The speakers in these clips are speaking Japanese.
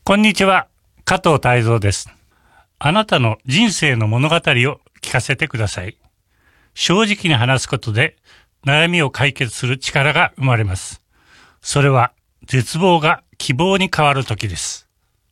こんにちは、加藤泰造です。あなたの人生の物語を聞かせてください。正直に話すことで悩みを解決する力が生まれます。それは絶望が希望に変わる時です。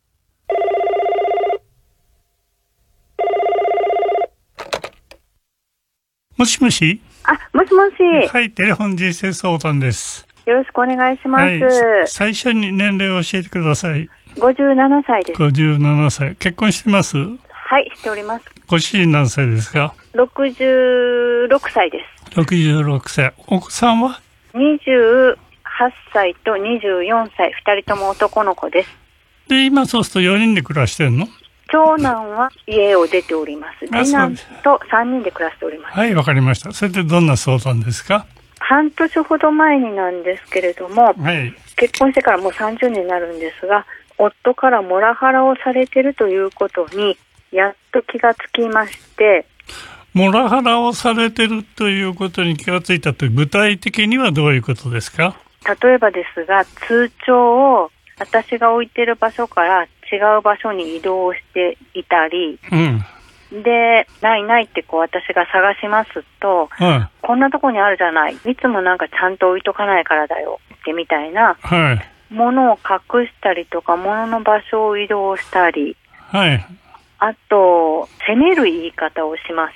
もしもし。 もしもし。 はい、テレフォン人生相談です。 よろしくお願いします。 はい、最初に年齢を教えてください。 57歳です。 57歳。結婚してます？ はい、しております。 ご主人何歳ですか 66歳です。 66歳。お子さんは 28歳と24歳、2人とも男の子です。 で、今そうすると4人で暮らしてるの？ 長男は家を出ております。次男と3人で暮らしております。 はい、わかりました。それでどんな相談ですか？ 半年ほど前になんですけれども、 はい、 結婚してからもう30年になるんですが、夫からモラハラをされているということにやっと気がつきまして。 モラハラをされているということに気がついたという、具体的にはどういうことですか？ 例えばですが、通帳を私が置いている場所から違う場所に移動していたり、で、ないって私が探しますと、こんなとこにあるじゃない、いつもなんかちゃんと置いとかないからだよってみたいな、ものを隠したりとか、物の場所を移動したり、あと責める言い方をします。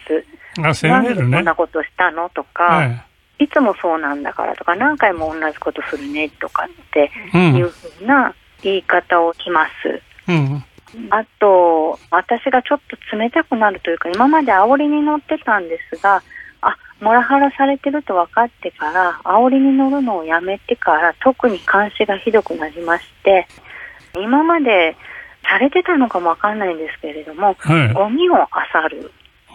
責めるね。 なんでこんなことしたのとか、いつもそうなんだからとか、何回も同じことするねとかっていうふうな言い方をします。あと、私がちょっと冷たくなるというか、今まで煽りに乗ってたんですが、モラハラされてると分かってから、煽りに乗るのをやめてから、特に監視がひどくなりまして、今までされてたのかも分かんないんですけれども、ゴミを漁る。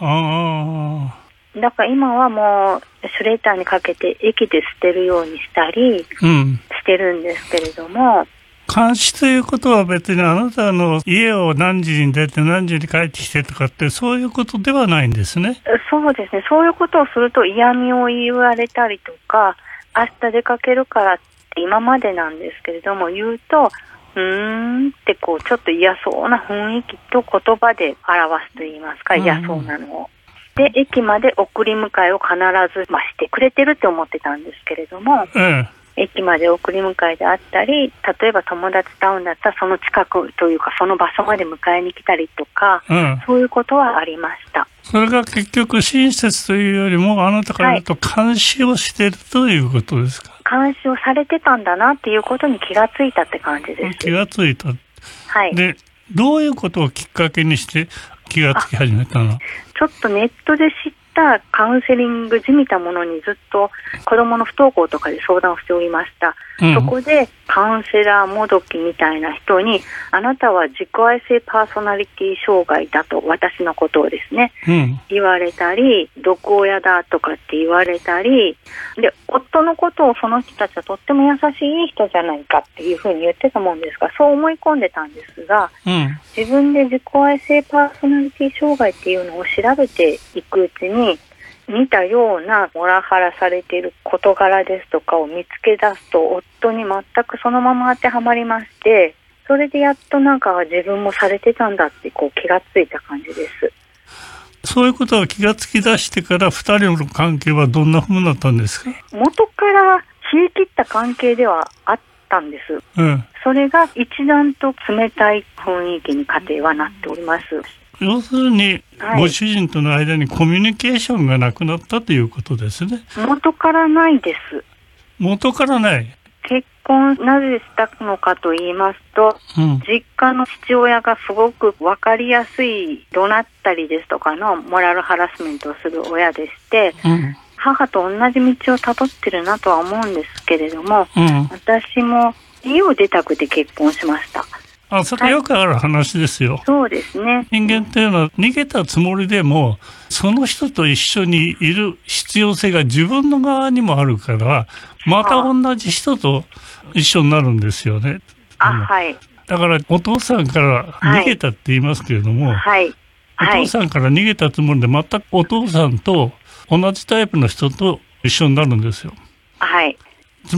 だから今はもうシュレッダーにかけて駅で捨てるようにしたりしてるんですけれども、 監視ということは別にあなたの家を何時に出て何時に帰ってきてとかってそういうことではないんですね。 そうですね。そういうことをすると嫌味を言われたりとか、明日出かけるからって今までなんですけれども言うと、ってちょっと嫌そうな雰囲気と言葉で表すと言いますか、嫌そうなのを。で、駅まで送り迎えを必ず、してくれてるって思ってたんですけれども、駅まで送り迎えであったり、例えば友達と会うんだったらその近くというかその場所まで迎えに来たりとか、そういうことはありました。 それが結局親切というよりもあなたから言うと監視をしているということですか？ 監視をされてたんだなっていうことに気がついたって感じです。 気がついた。で、どういうことをきっかけにして気がつき始めたの？ ちょっとネットで知ったカウンセリングじみたものにずっと子どもの不登校とかで相談をしておりました。そこでカウンセラーもどきみたいな人に、あなたは自己愛性パーソナリティ障害だと、私のことをですね、言われたり、毒親だとかって言われたりで、夫のことをその人たちはとっても優しい人じゃないかっていうふうに言ってたもんですが、そう思い込んでたんですが、自分で自己愛性パーソナリティ障害っていうのを調べていくうちに、似たようなモラハラされている事柄ですとかを見つけ出すと、夫に全くそのまま当てはまりまして、それでやっと自分もされてたんだって気がついた感じです。 そういうことを気がつき出してから2人の関係はどんな風になったんですか？ 元から冷え切った関係ではあったんです。それが一段と冷たい雰囲気に家庭はなっております。 要するに、ご主人との間にコミュニケーションがなくなったということですね。 元からないです。 元からない。 結婚なぜしたのかと言いますと、実家の父親がすごく分かりやすい怒鳴ったりですとかのモラルハラスメントをする親でして、母と同じ道をたどってるなとは思うんですけれども、私も家を出たくて結婚しました。 それよくある話ですよ。 そうですね。 人間っていうのは逃げたつもりでもその人と一緒にいる必要性が自分の側にもあるから、また同じ人と一緒になるんですよね。だからお父さんから逃げたって言いますけれども、お父さんから逃げたつもりで全くお父さんと同じタイプの人と一緒になるんですよ。つまり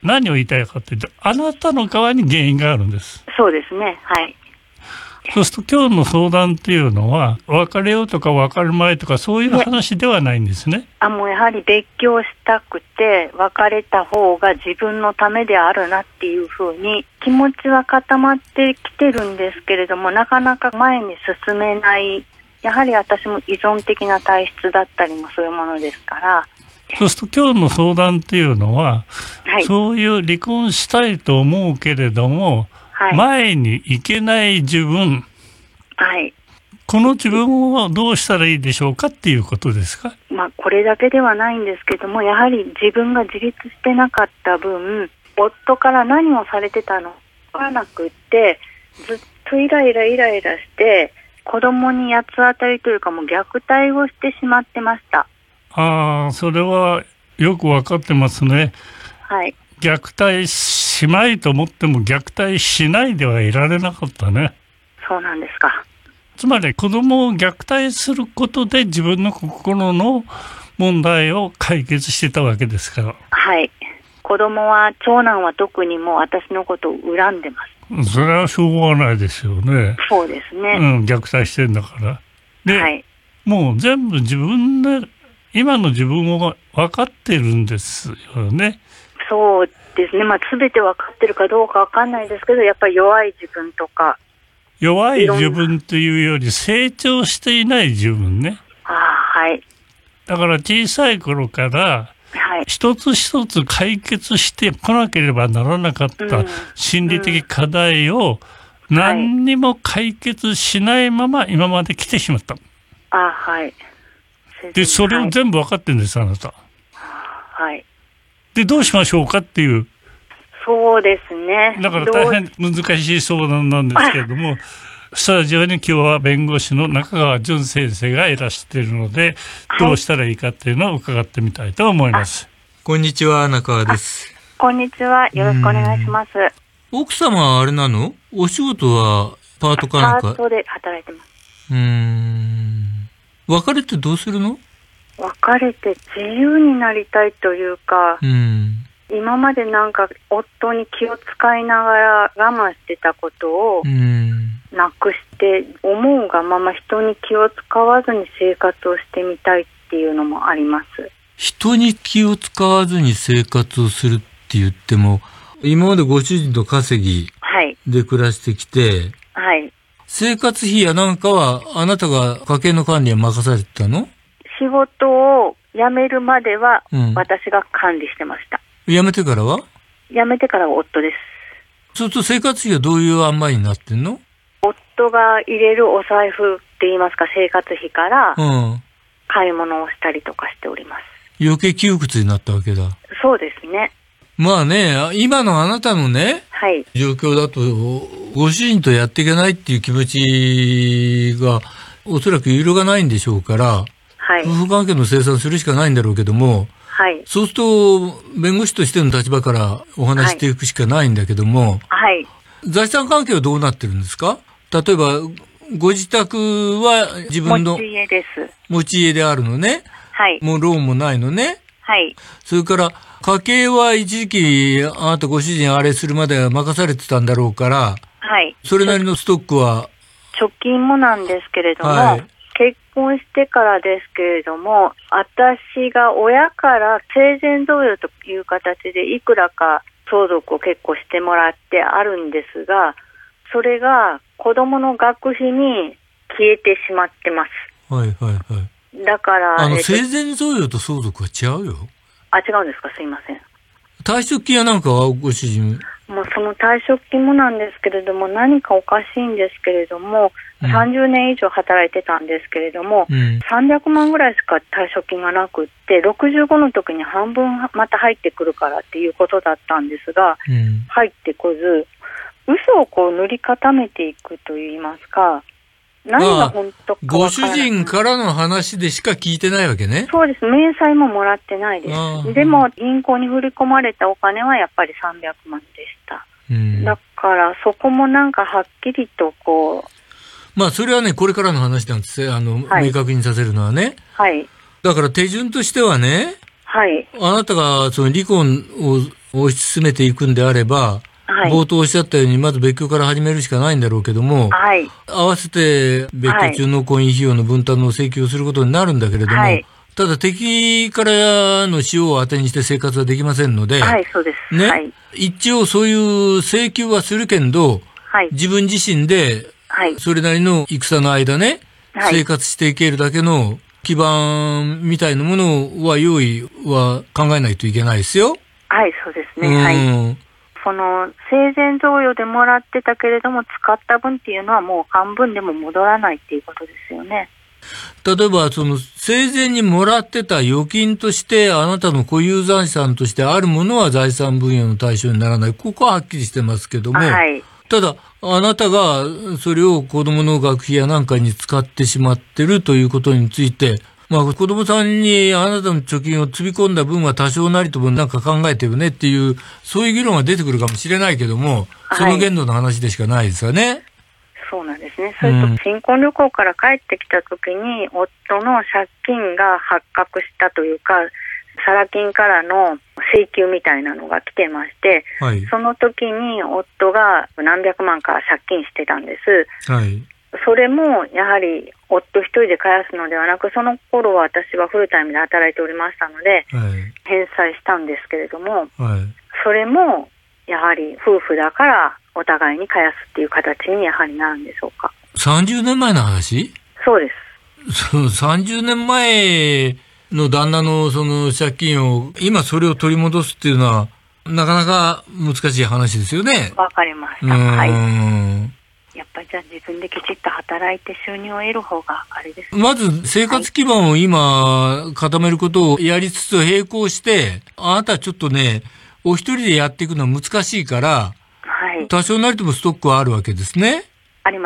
何を言いたいかというと、あなたの側に原因があるんです。 そうですね。はい。 そうすると今日の相談っていうのは、別れようとか別れまいとかそういう話ではないんですね。 もうやはり別居したくて、別れた方が自分のためであるなっていうふうに気持ちは固まってきてるんですけれども、なかなか前に進めない。やはり私も依存的な体質だったりもするものですから。 そうすると今日の相談っていうのは、 はい、 そういう離婚したいと思うけれども、はい、前に行けない自分、 はい、 この自分をどうしたらいいでしょうかっていうことですか？ これだけではないんですけども、やはり自分が自立してなかった分、夫から何をされてたのかわからなくって、ずっとイライラして子供に八つ当たりというか、もう虐待をしてしまってました。 それはよくわかってますね。 はい。 虐待しまいと思っても虐待しないではいられなかったね。 そうなんですか。 つまり子供を虐待することで自分の心の問題を解決してたわけですから。 はい。子供は、長男は特にもう私のことを恨んでます。 それはしょうがないですよね。 そうですね。 虐待してんだから。で、 はい、 もう全部自分で今の自分を分かってるんですよね。 そうですね。全て分かってるかどうか分かんないですけど、やっぱり弱い自分とか。 弱い自分というより成長していない自分ね。 はい。 だから小さい頃から、一つ一つ解決してこなければならなかった心理的課題を何にも解決しないまま今まで来てしまった。 はい。 で、それを全部分かってるんです、あなた。 はい。 で、どうしましょうかっていう。 そうですね。 だから大変難しい相談なんですけれども、スタジオに今日は弁護士の中川淳先生がいらしているので、どうしたらいいかっていうのを伺ってみたいと思います。 こんにちは、中川です。 こんにちは。よろしくお願いします。 奥様はあれなの？お仕事はパートかなんか？ パートで働いてます。 別れてどうするの？ 別れて自由になりたいというか、今まで夫に気を使いながら我慢してたことをなくして思うがまま人に気を使わずに生活をしてみたいっていうのもあります。 人に気を使わずに生活をするって言っても、今までご主人と稼ぎで暮らしてきて、 はい、 生活費やなんかはあなたが家計の管理は任されてたの？ 仕事を辞めるまでは私が管理してました。 辞めてからは？ 辞めてからは夫です。 そうすると生活費はどういう塩梅になってんの？ 夫が入れるお財布って言いますか、生活費から買い物をしたりとかしております。 余計窮屈になったわけだ。 そうですね。 まあね、今のあなたのね、状況だとご主人とやっていけないっていう気持ちがおそらく揺るがないんでしょうから、夫婦関係の清算するしかないんだろうけども、そうすると弁護士としての立場からお話していくしかないんだけども、財産関係はどうなってるんですか？例えばご自宅は自分の持ち家です。 持ち家であるのね。もうローンもないのね。それから家計は一時期あなたご主人あれするまでは任されてたんだろうから、それなりのストックは貯金もなんですけれども、結婚してからですけれども、私が親から生前贈与という形でいくらか相続を結構してもらってあるんですが、それが子供の学費に消えてしまってます。だから生前贈与と相続は違うよ。 違うんですか？すいません。 退職金やなんかはご主人？ その退職金もなんですけれども、何かおかしいんですけれども、30年以上働いてたんですけれども、300万ぐらいしか退職金がなくって、65の時に半分また入ってくるからっていうことだったんですが、入ってこず、嘘を塗り固めていくといいますか、何が本当か分からない。ご主人からの話でしか聞いてないわけね。 そうです。明細ももらってないです。でも銀行に振り込まれたお金はやっぱり300万でした。だからそこもはっきりとそれはね、これからの話なんですよ。明確にさせるのはね。だから手順としてはね、あなたがその離婚を推し進めていくんであれば、はい、冒頭おっしゃったようにまず別居から始めるしかないんだろうけども、はい、合わせて別居中の婚姻費用の分担の請求をすることになるんだけれども、はい、ただ敵からの使用を当てにして生活はできませんので、 はい、そうです。 ね、 はい、 一応そういう請求はするけど、はい、自分自身でそれなりの戦の間ね、はい、生活していけるだけの基盤みたいなものは用意は考えないといけないですよ。 はい、そうですね。はい。その生前贈与でもらってたけれども使った分っていうのはもう半分でも戻らないっていうことですよね。 例えばその生前にもらってた預金としてあなたの固有財産としてあるものは財産分与の対象にならない。ここははっきりしてますけども、はい、ただあなたがそれを子供の学費やなんかに使ってしまってるということについて、まあ子供さんにあなたの貯金をつぎ込んだ分は多少なりともなんか考えてるねっていう、そういう議論が出てくるかもしれないけども、その限度の話でしかないですよね。はい、 そうなんですね。それと新婚旅行から帰ってきた時に、夫の借金が発覚したというか、サラ金からの請求みたいなのが来てまして、はい、その時に夫が何百万か借金してたんです。はい、それもやはり夫一人で返すのではなく、その頃は私はフルタイムで働いておりましたので、はい、返済したんですけれども、はい、それもやはり夫婦だからお互いに返すっていう形にやはりなるんでしょうか。 30年前の話？ そうです。 30年前の旦那のその借金を今それを取り戻すっていうのはなかなか難しい話ですよね。 わかりました。はい。やっぱりじゃあ自分できちっと働いて収入を得る方があれですね。 まず生活基盤を今固めることをやりつつ並行して、あなたはちょっとね、お一人でやっていくのは難しいから、はい、多少なりともストックはあるわけですね。 あります。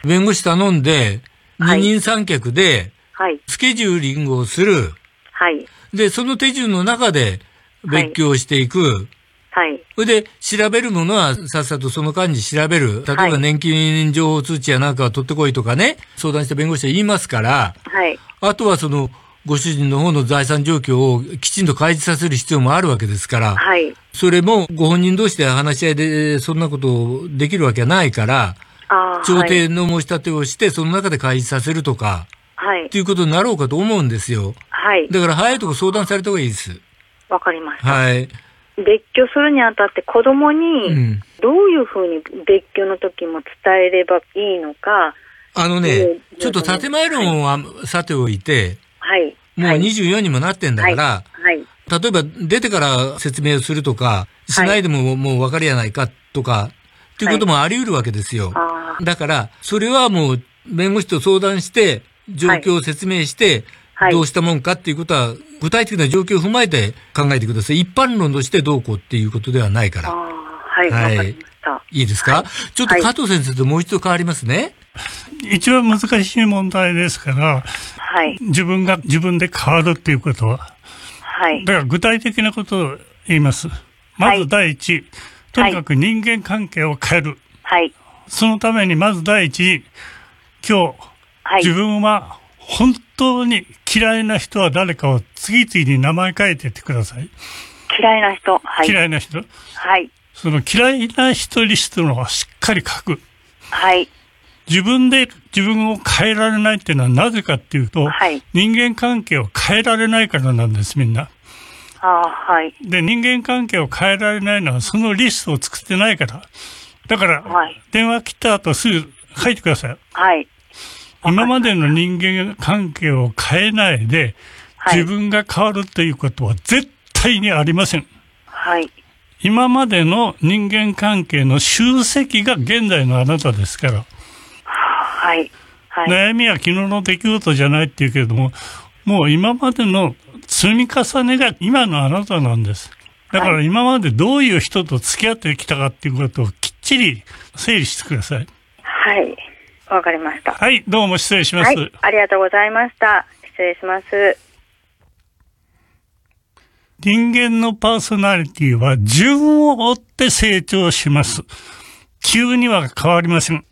弁護士頼んで、二人三脚で、スケジューリングをする。はい。で、その手順の中で別居をしていく。はい。それで、調べるものはさっさとその間に調べる。例えば年金情報通知やなんかを取ってこいとかね、相談した弁護士は言いますから、はい。あとはその、ご主人の方の財産状況をきちんと開示させる必要もあるわけですから、はい。それもご本人同士で話し合いでそんなことできるわけはないから、調停の申し立てをして、その中で開示させるとか、はい。ということになろうかと思うんですよ。はい。だから早いとこ相談された方がいいです。 わかりました。 はい。 別居するにあたって子供にどういうふうに別居の時も伝えればいいのか。 ちょっと建前論はさておいて、はい。もう24にもなってんだから、はい。はい、例えば出てから説明をするとか、しないでももう分かりやないかとか、っていうこともあり得るわけですよ。はい、だから、それはもう弁護士と相談して、状況を説明して、はい、どうしたもんかっていうことは、具体的な状況を踏まえて考えてください。一般論としてどうこうっていうことではないから。 はい、わかりました。 いいですか、はい、ちょっと加藤先生ともう一度変わりますね。 一番難しい問題ですから、はい、自分が自分で変わるっていうことは。はい。だから具体的なことを言います。まず第一、とにかく人間関係を変える。はい。そのためにまず第一、今日、はい、自分は本当に嫌いな人は誰かを次々に名前書いてってください。 嫌いな人。はい。 嫌いな人。はい。その嫌いな人リストのはしっかり書く。はい。自分で自分を変えられないっていうのはなぜかっていうと、はい、人間関係を変えられないからなんです、みんな。はい。で、人間関係を変えられないのはそのリストを作ってないから。だから、はい、電話切った後すぐ書いてください。はい。今までの人間関係を変えないで、自分が変わるということは絶対にありません。はい。今までの人間関係の集積が現在のあなたですから。はい。はい、悩みは昨日の出来事じゃないっていうけれども、もう今までの積み重ねが今のあなたなんです。だから今までどういう人と付き合ってきたかっていうことをきっちり整理してください。 はい。わかりました。 はい、どうも失礼します。はい、 ありがとうございました。失礼します。 人間のパーソナリティは順を追って成長します。急には変わりません。